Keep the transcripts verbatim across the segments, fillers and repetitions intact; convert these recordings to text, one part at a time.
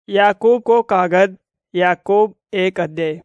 याकूब को कागज याकूब एक अध्याय।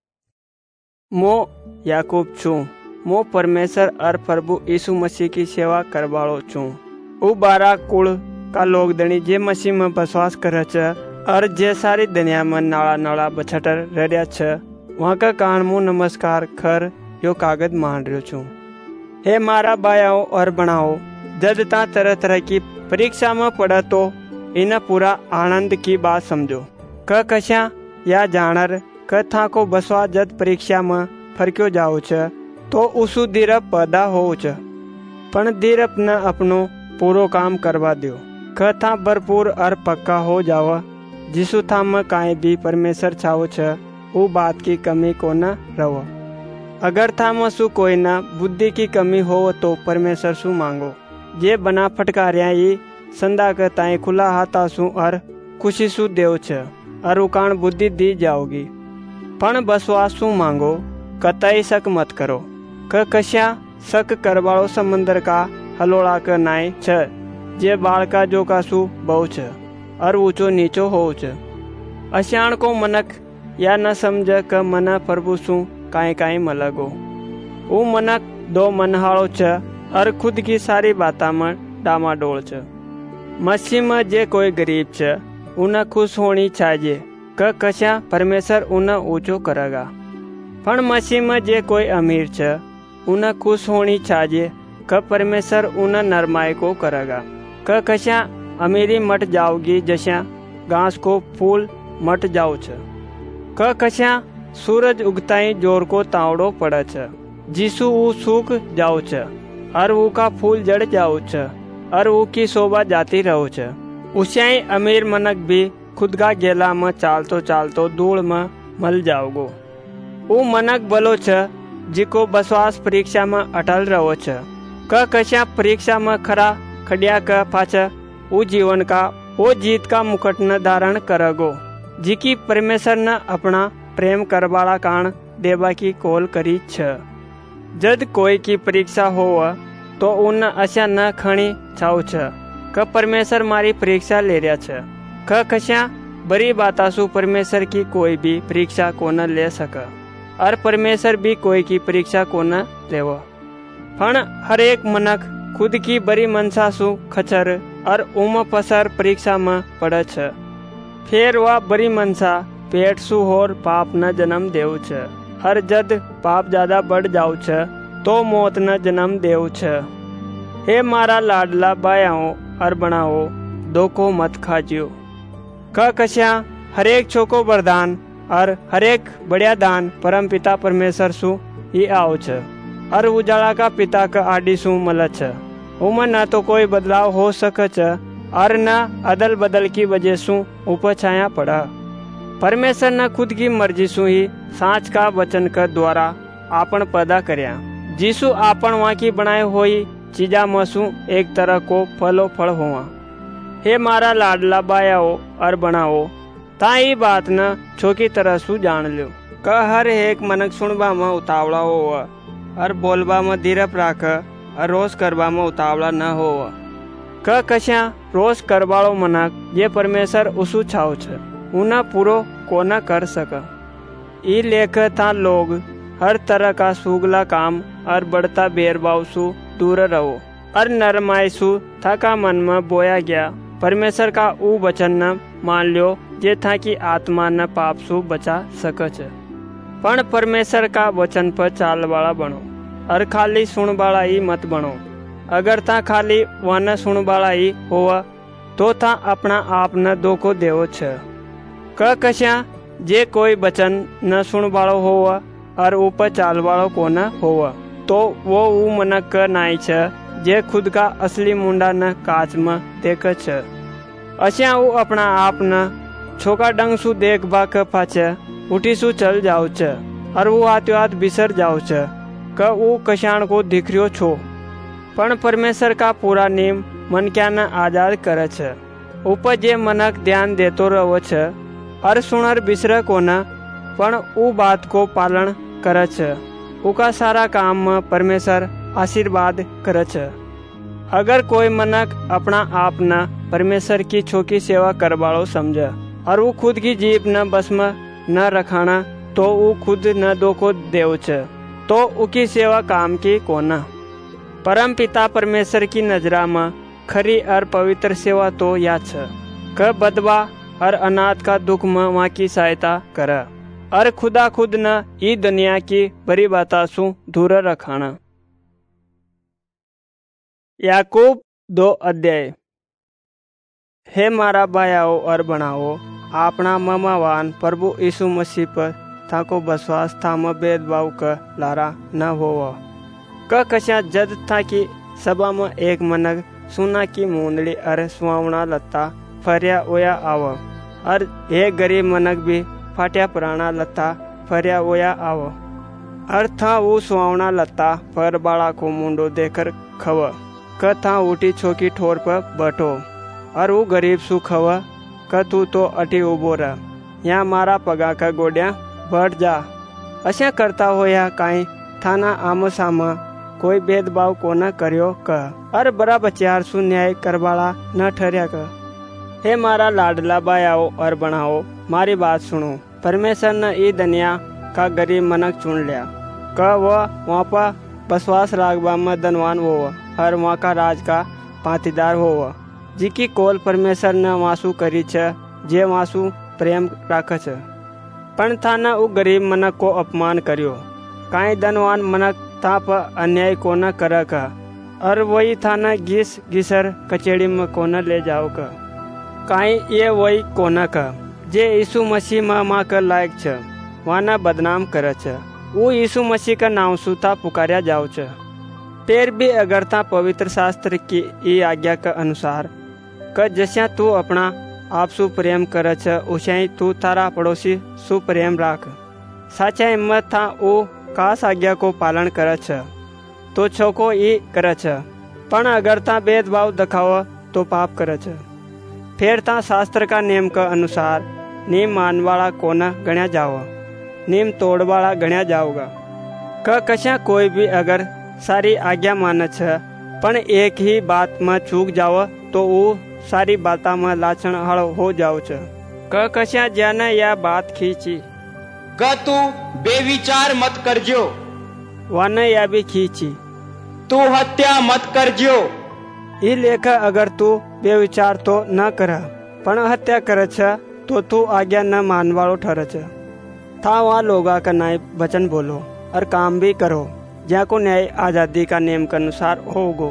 मो याकूब छू। मो परमेश्वर और प्रभु यीशु मसीह की सेवा करवाड़ो छू। उ बारह कुल का लोग दणी जे मसीह में विश्वास करे छ और जे सारी दुनिया में नाला नाला बछटर रहा छ वहाँ का कारण मु नमस्कार कर यो कागज मान रहो छू। हे मारा बायाओ और बनाओ, जद ता तरह तरह की परीक्षा में पड़ा तो इन पूरा आनंद की बात समझो। क कशा या जानर क था को बसवा जद परीक्षा में फरक्यो जाओ छ तो उसु दीरप पैदा हो छ, पण दीरप न अपनो पूरो काम करवा दियो। क था भरपूर और पक्का हो जावा, जिसु था में काई भी परमेश्वर चाहो छ वो बात की कमी को न रहो। अगर था मसु कोई ना बुद्धि की कमी हो तो परमेश्वर सु मांगो, जे बना फटकारिया ही संदा के ताई खुला हाथा सु और खुशी सु देव छ और उकान बुद्धि दी जाओगी। पण बसवास सु मांगो, कतई शक मत करो। क कश्या शक करवाड़ो समंदर का हलोड़ा के नाई छ, जे बाल का जो का सु बहु छ और ऊंचो नीचो हो छ। अशाण को मनक या न समझ क मना प्रभु सु काई काई मलगो। वो मनक दो मनहाड़ो छ और खुद की सारी बाता में डामाडोल छ। मसीह में जे कोई गरीब छ उन्हें खुश होनी चाहिए, क कशा परमेश्वर उन्हें ऊंचो करेगा। पण मसीह में जे कोई अमीर छ उन्हें खुश होनी चाहिए, क परमेश्वर उन्हें नरमाई को करेगा। क कशा अमीरी मट जाओगी जैसा घास को फूल मट जाओ छ। क कशा सूरज उगताई जोर को तावड़ो पड़े छ, जिसु वो सूख जाओ छ और वो का फूल जड़ जाओ छ और वो की शोभा जाती रहो छ। उस्याई अमीर मनक भी खुद का गेला में चालतो चालतो धूल में मल जाओगो। वो मनक बलो छ जिको बसवास परीक्षा में अटल रहो छ। क कशा परीक्षा में खरा खड़िया का पाछा वो जीवन का वो जीत का मुकुट न धारण करगो, जिकी परमेश्वर न अपना प्रेम करवाला कान देवा की कोल करी छ। जद कोई की परीक्षा हो तो उन अशा न खणी छाव छ, क परमेश्वर मारी परीक्षा ले रहा छ। क कशा बड़ी बाता सु परमेश्वर की कोई भी परीक्षा को न ले सका और परमेश्वर भी कोई की परीक्षा को न लेव। पण हर एक मनक खुद की बड़ी मनसा सु खचर और उम पसर परीक्षा में पड़े छ। फिर वह बड़ी मनसा पेट सु होर पाप न जन्म देव छ। हर जद पाप ज्यादा बढ़ जाओ छ तो मौत न जन्म देव छ। हे मारा लाडला बायाओ और बनाओ, दो को मत खाजियो। क कश्या हरेक छोको वरदान और हरेक बढ़िया दान परम पिता परमेश्वर सु ही आओ छ और उजाला का पिता का आदि सु मल छ। उमन न तो कोई बदलाव हो सके छ और न अदल बदल की वजह सु ऊपर छाया पड़ा। परमेश्वर ने खुद की मर्जी सु ही सांच का वचन के द्वारा आपन पैदा करया, जिसु आपन वहाँ की बनाए हुई चीजा मसु एक तरह को फलो फल हुआ। हे मारा लाडला बायाओ और बनाओ, ताई बात न छोकी तरह सु जान लो। क हर एक मनक सुनबा में उतावला हो और बोलबा में धीरप राख और रोज करबा में उतावला न हो। क कशा रोज करवाड़ो मनक ये परमेश्वर उसु छाव छ उन्हें पूरो को न कर सका। ई लेख था लोग हर तरह का सुगला काम और बढ़ता भेदभाव सु दूर रहो और नरमाई सु था का मन में बोया गया परमेश्वर का ऊ वचन न मान लियो, जे था कि आत्मा न पाप सु बचा सकच। पण परमेश्वर का वचन पर चाल वाला बनो और खाली सुन वाला ही मत बनो। अगर था खाली वन सुन वाला ही हुआ तो था अपना आप न धोखो देवो छ। क कशा जे कोई वचन न सुन वालो होवा और ऊपर चाल वालो को न होवा तो वो ऊ मनक क नाई छ जे खुद का असली मुंडा न काच में देख छ। अशा वो अपना आप न छोका डंग सु देख बा के पाछे उठी सु चल जाओ छ और वो आत्यो हाथ बिसर जाओ छ क वो कशाण को दिखरियो छो। पण परमेश्वर का पूरा नियम मन क्या न आजाद करे छ। ऊपर जे मनक ध्यान देतो रहो छ और सुनर बिसर को न, पण ऊ बात को पालन करे छ, उका सारा काम में परमेश्वर आशीर्वाद करे छ। अगर कोई मनक अपना आप न परमेश्वर की छोकी सेवा करवाड़ो समझे और वो खुद की जीप न बस में न रखाना तो वो खुद न दो को देव छ तो उकी सेवा काम की कोना। परम पिता परमेश्वर की नजरा में खरी और पवित्र सेवा तो या छ क बदवा और अनाथ का दुख में वहाँ की सहायता कर और खुदा खुद न ई दुनिया की बड़ी बाता सु दूर रखाना। याकूब दो अध्याय। हे मारा भाइयों और बनाओ अपना ममावान प्रभु यीशु मसीह पर थाको बसवास था में भेदभाव का लारा न हो क कशा जद था कि सभा में एक मनक सोना की मूंदड़ी और सुहावना लत्ता फरिया ओया आव और एक गरीब मनक भी फाटिया पुराना लत्ता फरिया ओया आव और था वो सुहावना लत्ता पर बाड़ा को मुंडो देकर खव क था उठी छोकी ठोर पर बैठो और वो गरीब सु खव क तू तो अटी उबो रह यहाँ मारा पगा का गोड्या बढ़ जा। अशा करता हो या काई थाना आमो सामा कोई भेदभाव को न करियो क और बड़ा बचियार सु न्याय करवाला न ठहरिया क। हे मारा लाडला भाइयों और बनाओ मारी बात सुनो। परमेश्वर ने ई दुनिया का गरीब मनक चुन लिया क वह वहाँ पर बसवास रागबा में धनवान हो और वहाँ का राज का पातीदार हो जिकी कोल परमेश्वर ने वासु करी छ जे वासु प्रेम राख छ। पण था न उ गरीब मनक को अपमान करियो काई धनवान मनक था पर अन्याय को न कर का और वही था न घिस घिसर कचेड़ी में को न ले जाओ का काई ये वही को न का जे यीशु मसीह में माँ का लायक छ वाना बदनाम कर छ वो यीशु मसीह का नाम सुता पुकारिया जाओ छ। तेर भी अगर ता पवित्र शास्त्र की ई आज्ञा के अनुसार क जैसा तू अपना आप सु प्रेम कर छ उसे ही तू तारा पड़ोसी सु प्रेम राख। साचा हिम्मत था वो कास आज्ञा को पालन कर छ तो छोको ई कर छ पण अगर ता भेदभाव दिखाव तो पाप कर छ। फिर ता शास्त्र का नियम के अनुसार नियम मान वाला कोना गण्या जाओ नियम तोड़ वाला गण्या जाओगा क कशा कोई भी अगर सारी आज्ञा मान छ पण एक ही बात में चूक जाओ तो वो सारी बाता में लाछण हल हो जाओ छ। क कशा जाने या बात खींची क तू बेविचार मत करजो वाने या भी खींची तू हत्या मत करजो। ई लेखा अगर तू बेविचार तो न कर पण हत्या कर छ तो तू आज्ञा न मान वालो ठहर छ। था वहाँ लोगा का न्याय वचन बोलो और काम भी करो ज्या को न्याय आजादी का नियम के अनुसार होगो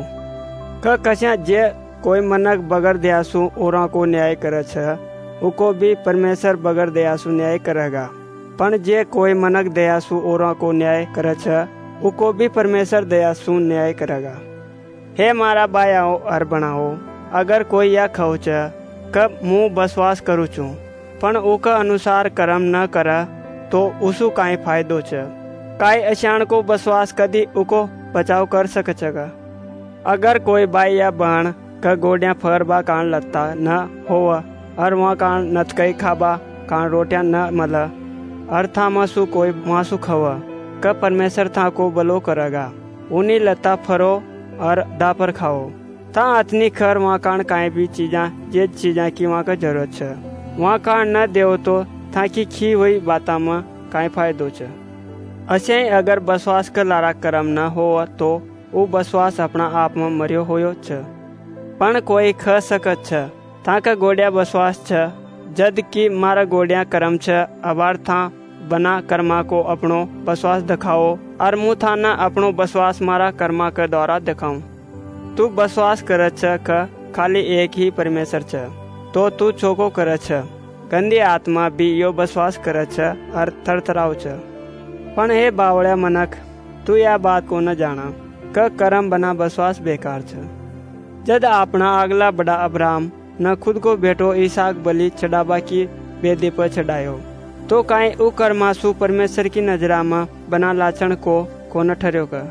क कशा जे कोई मनक बगर दयासु औरों को न्याय करे छ उको भी परमेश्वर बगर दयासु न्याय करेगा पण जे कोई मनक दयासु औरों को न्याय करे छ उको भी परमेश्वर दयासु न्याय करेगा। हे मारा भाइयों और बनाओ अगर कोई या खव छ कब मुँह बसवास करू छू पण उका अनुसार कर्म न करा तो उसु काई फायदो छ काई अशाण को बसवास कदी उको बचाव कर सक छगा। अगर कोई भाई या बहन का गोडिया फरबा कान लत्ता न हो और वहाँ कान नचकई खाबा कान रोटियां न मल और था मासु कोई मासु खव क परमेश्वर था को बलो करेगा उन्हीं लत्ता फरो और दापर खाओ था अतनी खर वहाँ कान काई भी चीजा जे चीजा की वहाँ का जरूरत छ वहाँ कान न देव तो था कि खी हुई बाता में काई फायदो छ। असे अगर बसवास का लारा कर्म न हो तो वो बसवास अपना आप में मरियो होयो छ पण कोई ख सकत छ था का गोडिया बसवास छ जद की मारा गोडिया कर्म छ अबार था बना कर्मा को अपनो बसवास दिखाओ और मुँह था न अपनो बसवास मारा कर्मा के द्वारा दिखाऊं। तू बसवास कर छ क खाली एक ही परमेश्वर छ तो तू चोको कर छ गंदी आत्मा भी यो बसवास कर छ और थरथराव छ। पण हे बावड़िया मनक तू या बात को न जाना क कर्म बना बसवास बेकार छ। जद अपना अगला बड़ा अब्राहम न खुद को बेटो ईसाक बलि चढ़ावा की वेदी पर चढ़ायो तो काई उ कर्मासु परमेश्वर की नजरा में बना लाचण को को न ठहरियो का।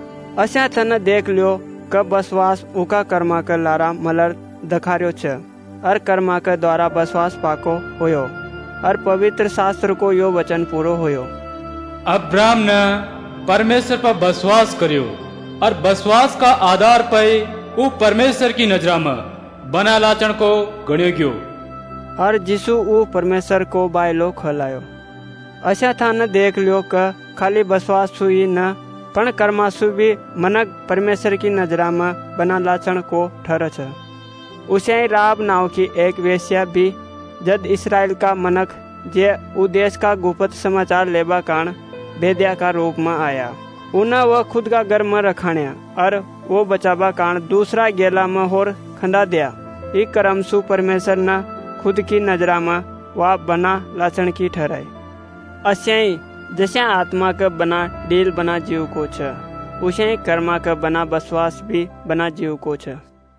अशा थन देख लियो क बसवास उका कर्मा का लारा मलर दखारियो छ और कर्मा के द्वारा बसवास पाको होयो और पवित्र शास्त्र को यो वचन पूरो होयो। अब्राहम ने परमेश्वर पर बसवास करियो और बसवास का आधार पर वो परमेश्वर की नजरा में बना लाचण को गण्यो गयो। और जिसु ऊ परमेश्वर को बायलो खलायो। अशा था न देख लियो क खाली बसवास हुई न पण कर्मासु भी मनक परमेश्वर की नजरा में बना लाचण को ठहर छ। उसे राब नाव की एक वेश्या भी जद इसराइल का मनक जे उदेश का गुप्त समाचार लेबा कारण भेद्या का रूप में आया। उन्हें वह खुद का घर में रखाण्या और वो बचाबा कारण दूसरा गेला में होर खंदा दिया। ई करमसु परमेश्वर न खुद की नजरा में वह बना लाचण की ठहराई। अश्य जैसे आत्मा का बना डील बना जीव को छ, उसे कर्मा का बना बसवास भी बना जीव को छ।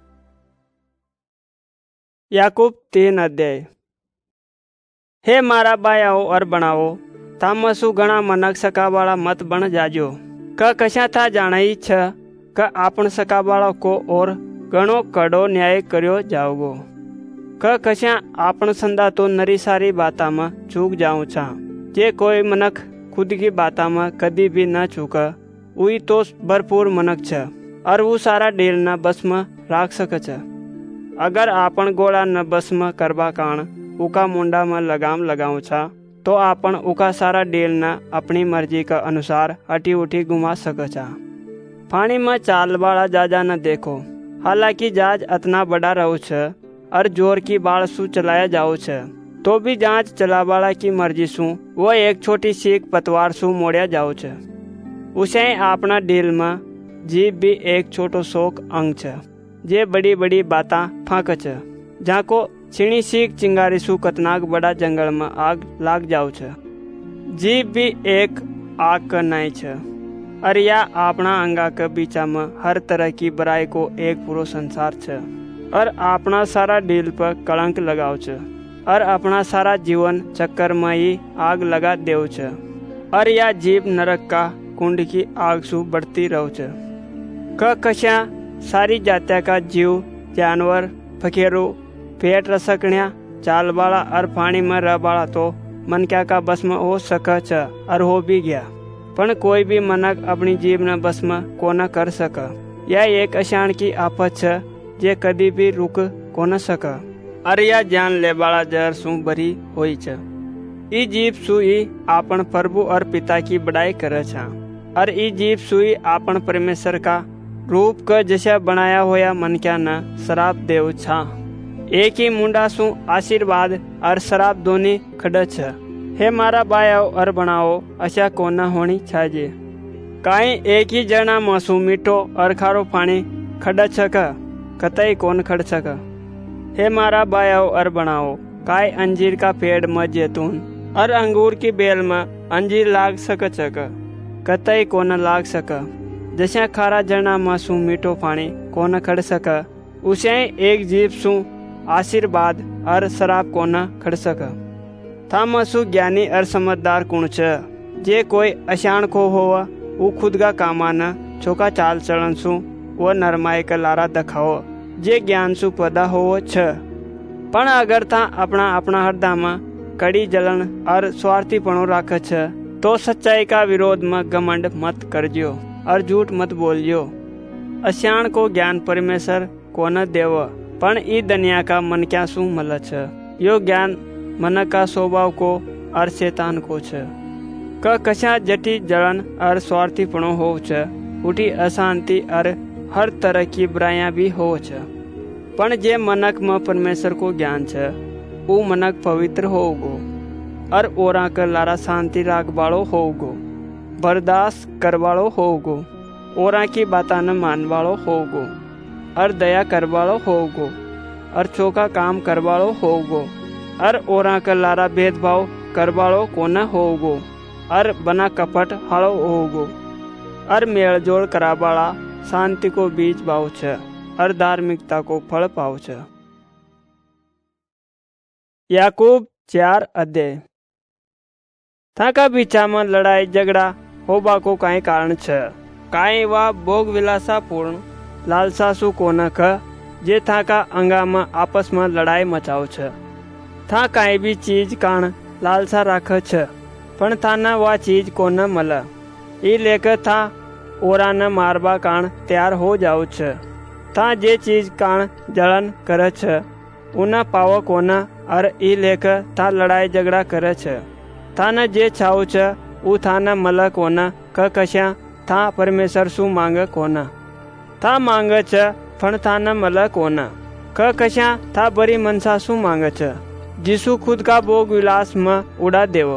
याकूब तीन अध्याय। हे मारा बायाओ और बनाओ तामसु घना मनक सकावाला मत बन जाजो क कशा था जानाई छ क आपण सकावाला को और घणो कड़ो न्याय कर्यो जाओगो क कशा आपण संदा तो नरी सारी बाता में चूक जाऊं छा। जे कोई मनक खुद की बाता में कदी भी न चूक उई तो भरपूर मनक छ और वो सारा डेल न बस में राख सक छ। अगर आपन गोला न बस में करबा कारण उका मुंडा में लगाम लगाऊ छा तो आपन उका सारा डेल न अपनी मर्जी का अनुसार हटी उठी घुमा सक छा। पानी में चाल वाला जाजा न देखो, हालांकि जहाज इतना बड़ा रहू छ और जोर की बाढ़ सु चलाया जाओ छ तो भी जहाज चला वाला की मर्जी सु वो एक छोटी सीख पतवार सु मोड़िया जाओ छ। उसे अपना डेल में जीव भी एक छोटो शोक अंग छ जे बड़ी बड़ी बाता फाक छ। जहाँ को छिणी सीख चिंगारी सु कतनाक बड़ा जंगल में आग लाग जाओ छ। जीव भी एक आग का नाई छ और या अपना अंगा के बीचा में हर तरह की बुराई को एक पूरा संसार छ और अपना सारा दिल पर कलंक लगाओ छ और अपना सारा जीवन चक्कर में ही आग लगा देव छ और या जीव नरक का कुंड की आग सु बढ़ती रहो छ। क कशा सारी जात्या का जीव जानवर फकेरो पेट रसकण्या चाल बाला और पानी में रह बाला तो मन क्या का बस में हो सक छ और हो भी गया, पण कोई भी मनक अपनी जीव न बस में को न कर सक। यह एक अशान की आफत छ जे कदी भी रुक को न सक और यह जान ले बाला जहर सु भरी हुई छ। ई जीव सुई आपन प्रभु और पिता की बड़ाई करे छा और ई जीव सुई आपन परमेश्वर का रूप का जैसा बनाया होया मन क्या न शराब देव छा। एक ही मुंडा सु आशीर्वाद और शराब दोनी खड़ छ। हे मारा बायाओ और बनाओ अशा कोन होनी छाजे। काई एक ही जना मसू मीठो और खारो पानी खड़ छ का कतई कौन खड़ छ का। हे मारा बायाओ और बनाओ काय अंजीर का पेड़ में जैतून और अंगूर की बेल में अंजीर लाग सक छ का कतई कौन लाग सका। जैसे खारा जना मसू मीठो पानी कौन खड़ सका उसे एक जीव सु आशीर्वाद और शराब कोना खड़ सका। था मसु ज्ञानी और समझदार कुण छ जे कोई अशान को होवा वो खुद का कामाना छोका चाल चलन सु वो नरमाई का लारा दखाओ जे ज्ञान सु पैदा हो छ। पण अगर था अपना अपना हृदय में कड़ी जलन और स्वार्थीपणो राख छ तो सच्चाई का विरोध में घमंड मत करजियो और झूठ मत बोलियो। अशान को ज्ञान परमेश्वर को न देव पण ई दुनिया का मन क्या सु मल छ। यो ज्ञान मन का स्वभाव को और शैतान को छ। क कशा जटी जलन और स्वार्थीपणो हो छ उठी अशांति और हर तरह की बुराइयां भी हो छ। पण जे मनक में परमेश्वर को ज्ञान छ वो मनक पवित्र होगो और ओरा कर लारा शांति राग वालो होगो, बर्दाश्त करवालो होगो, ओरा की बाता न मान वालो होगो और दया करवालो होगो और चौका काम करवालो होगो और ओरा कर लारा भेदभाव करवालो कोना होगो और बना कपट हालो होगो और मेल जोड़ करावाला शांति को बीज बाव छ और धार्मिकता को फल पाव छ। याकूब चार अध्याय। थाका बीचा में लड़ाई झगड़ा होबा को काई कारण छ। काई वा भोग विलासा पूर्ण लालसा सु कोना क जे थाका अंगा में आपस में लड़ाई मचाओ छ। था काई भी चीज कान लालसा राख छ पण था न वा चीज कोन मल। ई लेकर था ओरा न मारबा कान तैयार हो जाओ छ। था जे चीज कान जलन कर छ उना पावो कोना और ई लेख था लड़ाई झगड़ा करे छ। थाने जे छाव छ ऊ थाना मल कोना क कशा था परमेश्वर सु मांग कोना। था मांग छ पण थाना मल कोना क कशा था बरी मनसा सु मांग छ। जिसु खुद का भोग विलास में उड़ा देवो।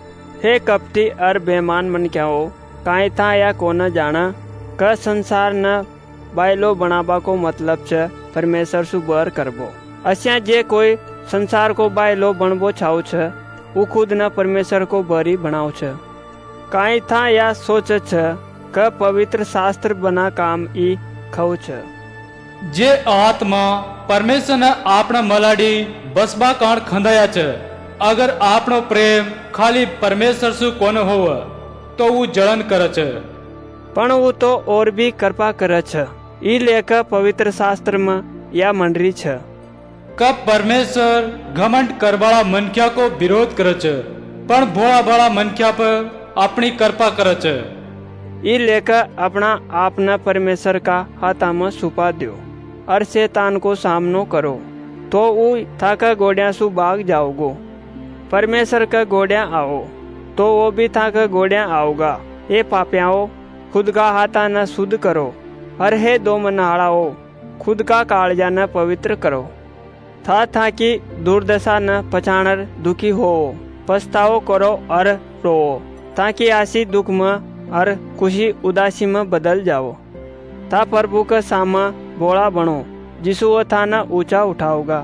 हे कपटी और बेमान मन क्या हो काई था या कोना जाना क संसार न बायलो बनाबा को मतलब छ परमेश्वर सु बर करबो। अस्या जे कोई संसार को बायलो बनबो छाव छ ऊ खुद न परमेश्वर को बरी बनाव छ। काई था या सोच छ क पवित्र शास्त्र बना काम ई खव छ। जे आत्मा परमेश्वर ने आपना मलाडी बसबा काण खंदाया छ। अगर आपनो प्रेम खाली परमेश्वर सु कोन होव तो वो जलन करे छ। पण वो तो और भी कृपा करे छ। ई लेख पवित्र शास्त्र में या मंडरी छ। कब परमेश्वर घमंड करवाला मनख्या को विरोध करे छ पण भोला भाला मनख्या पर अपनी कृपा करे छ। ई लेख अपना आपना परमेश्वर का हाथा में सुपा दो और शैतान को सामनो करो तो वो थाका गोड़िया सु भाग जाओगो। परमेश्वर का गोड़िया आओ तो वो भी थाका गोड़िया आओगा। हे पापियाओ खुद का हाथा न शुद्ध करो और हे दो मनहाड़ाओ खुद का कालजा न पवित्र करो। था था कि दुर्दशा न पछाणर दुखी हो पछताओ करो और रो ताकि आसी दुख में और खुशी उदासी में बदल जाओ। था प्रभु का सामा बोला बनो जिसु वो था न ऊंचा उठाओगा।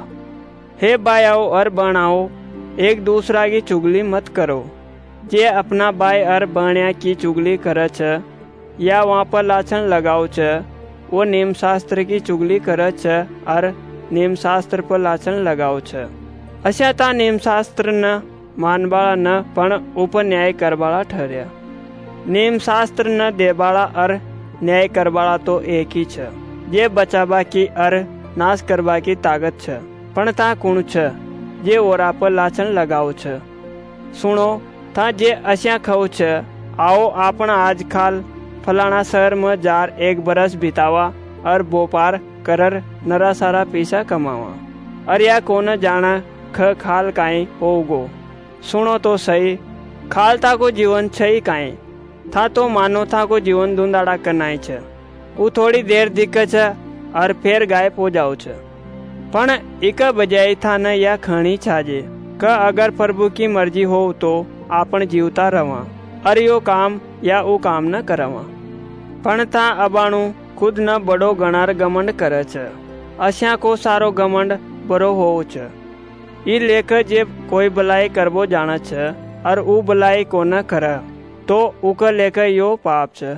हे बायाओ और बनाओ एक दूसरा की चुगली मत करो। जे अपना बाय और बाण्या की चुगली करे छ या वहाँ पर लाछन लगाओ छ वो नियम शास्त्र की चुगली करे छ और नियम शास्त्र पर लाछन लगाओ छ। अशा ता नियम शास्त्र न मानवाला न पण ऊपर न्याय करवाला ठहर्या। नियम शास्त्र न देवाला और न्याय करवाला तो एक ही छ। जे बचावा की और नाश करवा की ताकत छ पण ता कुण छ जे ओरा पर लाछन लगाओ छ। सुनो था जे अशा खव छ आओ आपण आज खाल फलाना शहर में जार एक बरस बितावा और बोपार करर नरा सारा पैसा कमावा और या कोन जाना ख खाल काई होगो। सुनो तो सही खाल था को जीवन छई काई था तो मानो था को जीवन धुंधाड़ा करनाई छ। वो थोड़ी देर दिक्कत छ और फिर गायब हो जाओ छ। पण एक बजाय था न या खणी छाजे क अगर प्रभु की मर्जी हो तो आपण जीवता रवा और यो काम या वो काम न करवा। पण था अबाणु खुद न बड़ो गणार घमंड करे छ। अशा को सारो घमंड बड़ो हो छ। ई लेख जे कोई भलाई करबो जाना छ और ऊ भलाई को न करे तो उक लेख यो पाप छ।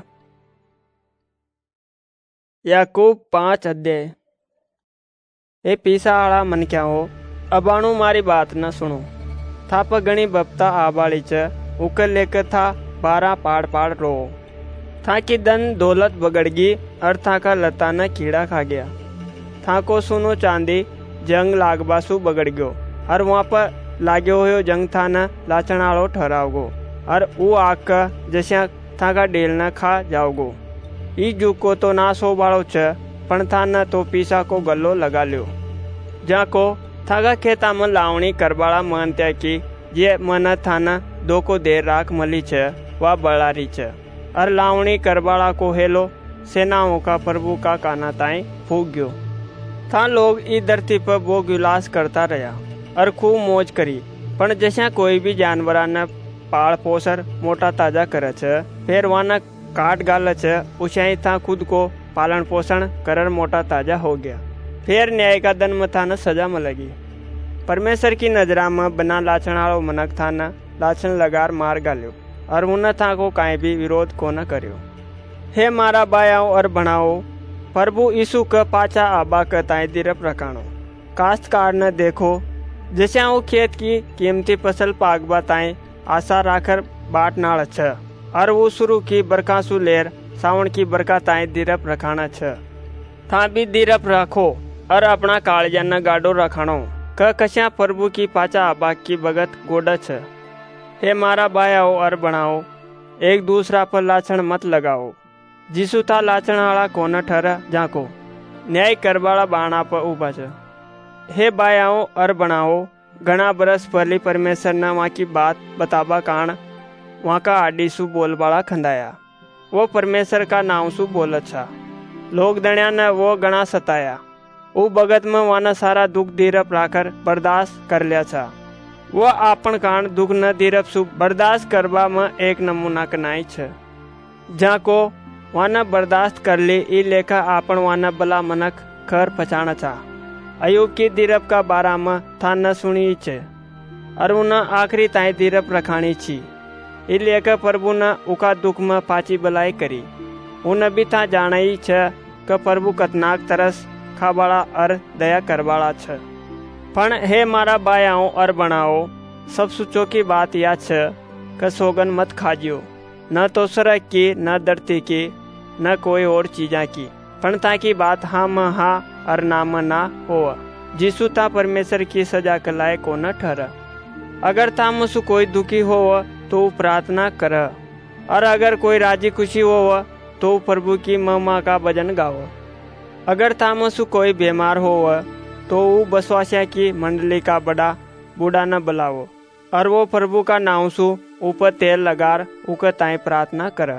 याकूब पांच अध्याय। ए पीसा आला मन क्या हो अबाणु मारी बात न सुनो। था पर घणी बपता आबाड़ी छ उक लेख था बारह पाड़ पाड़ रो। था की धन दौलत बगड़ गई और था का लता न कीड़ा खा गया। था को सुनो चांदी जंग लागबासु बगड़ गयो और वहाँ पर लाग्यो हो जंग था न लाचणाड़ो ठहराओगो और ऊ आग का जैसा था का डेल न खा जाओगो। ई जुग को तो नाश हो बाड़ो छ पण था न तो पीसा को गल्लो लगा लियो। जा को था का खेता में लावणी करबाड़ा मानत्या की जे मन था न दो को देर राख मली छ वह बड़ारी छ और लावणी करबाड़ा को हेलो सेनाओं का प्रभु का काना ताई फूक गयो। था लोग ई धरती पर भोग विलास करता रहा और खूब मौज करी। पण जैसा कोई भी जानवरा न पाल पोसर मोटा ताजा करे छ फिर वहाँ काट गाल छ उशाई था खुद को पालन पोषण करर मोटा ताजा हो गया। फिर न्याय का दन में था न सजा में लगी। परमेश्वर की नजरा में बना लाछणाड़ो मनक था न लाछन लगार मार गाल्यो और उन था को काई भी विरोध को न कर्यो। हे मारा बायाओ और बनाओ प्रभु यीशु का पाचा आबा का ताई दिरप रखाणो। काश्तकार न देखो जैसे वो खेत की कीमती फसल पागबा ताई आशा राखर बाट नाड़ छ और वो शुरू की बरखा सु लेर सावन की बरखा ताई दिरप रखाना छ। था भी दिरप रखो और अपना कालजा न गाडो रखाणो क कशा प्रभु की पाचा आबा की भगत गोडा छ। हे मारा बायाओ और बनाओ एक दूसरा पर लाछण मत लगाओ। जिसु था लाछण आला कोन ठहरा जाको न्याय करवाला बाणा पर उभा छ। हे बायाओ और बनाओ, घना बरस पहली परमेश्वर ने वहाँ की बात बताबा कान वहाँ का आडी सु बोलबाला खंदाया। वो परमेश्वर का नाम सु बोल अच्छा। लोग दण्या ने वो घना सताया। वो भगत में वाना सारा दुख धीरप राकर बर्दाश्त कर लिया था। वो आपन कान दुख न धीरप सु बर्दाश्त करबा में एक नमूना कनाई छ। जहाँ को वाना बर्दाश्त कर ली ई लेखा आपन वाना बला मनक खर पचाना था। अयुब की धीरप का बारा में था न सुनी छे और उन आखिरी ताई धीरप रखानी छी। ई लेकर प्रभु ने उका दुख में पाची बलाई करी। उन भी था जानाई छ कि प्रभु कतनाक तरस खाबाड़ा और दया करवाड़ा छ। पण हे मारा बायाओ और बनाओ, सब सुचो की बात या छ कि सोगन मत खाजियो, न तो सरक की, न धरती की, न कोई और चीजा की, पण ताकि बात हाँ में हाँ और ना में ना हो, जिसु ता परमेश्वर की सजा के लायक को न ठहर। अगर तामसु कोई दुखी हो तो प्रार्थना कर, और अगर कोई राजी खुशी हो तो प्रभु की महिमा का भजन गाओ। अगर तामसु कोई बीमार हो तो वो बसवासिया की मंडली का बड़ा बूढ़ा न बुलाओ, और वो प्रभु का नाम सु ऊपर तेल लगार उके ताई प्रार्थना कर।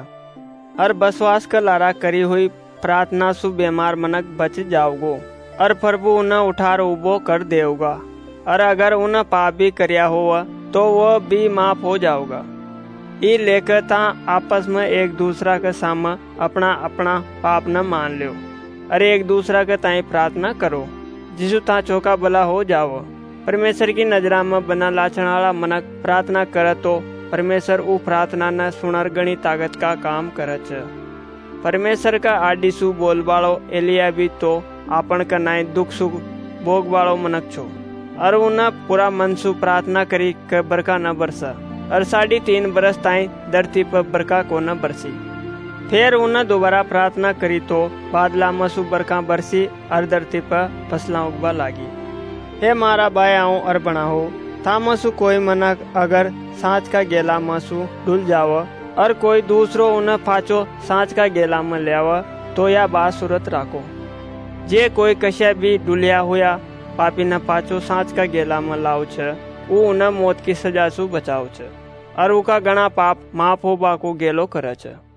और बसवास का लारा करी हुई प्रार्थना सु बीमार मनक बच जाओगो, और प्रभु उन्हें उठार उबो कर देगा। और अगर उन्हें पाप भी करया हो तो वह भी माफ हो जाओगा। ये लेकर ता आपस में एक दूसरा के सामने अपना अपना पाप न मान लो, और एक दूसरा के ताई प्रार्थना करो, जिसु ता चौका भला हो जाओ। परमेश्वर की नजरा में बना लाचन वाला मनक प्रार्थना करे तो परमेश्वर उ प्रार्थना न सुनर गणी ताकत का काम करे छ। परमेश्वर का आडी सु बोलबाड़ो एलिया भी तो आपन का नाई दुख सुख भोग बाड़ो मनक छो, और उन्हें पूरा मन सु प्रार्थना करी के बरका न बरसा, और साढ़े तीन बरस ताई धरती पर बरका को न बरसी। फिर उन्हें दोबारा प्रार्थना करी तो बादला मसु बरका बरसी और धरती पर फसला उगवा लागी। हे मारा बायाओ और बनाओ, था मसु कोई मनक अगर सांच का गेला मसु डुल जाव और कोई दूसरो उन्हें पाचो सांच का गेला में ले आव तो या बात सूरत राखो। जे कोई कशा भी डुलिया हुआ पापी न पाचो सांच का गेला में लाव छ, वो उन्हें मौत की सजा सु बचाव छ, और उका घना पाप माफ होबा को गेलो करे छ।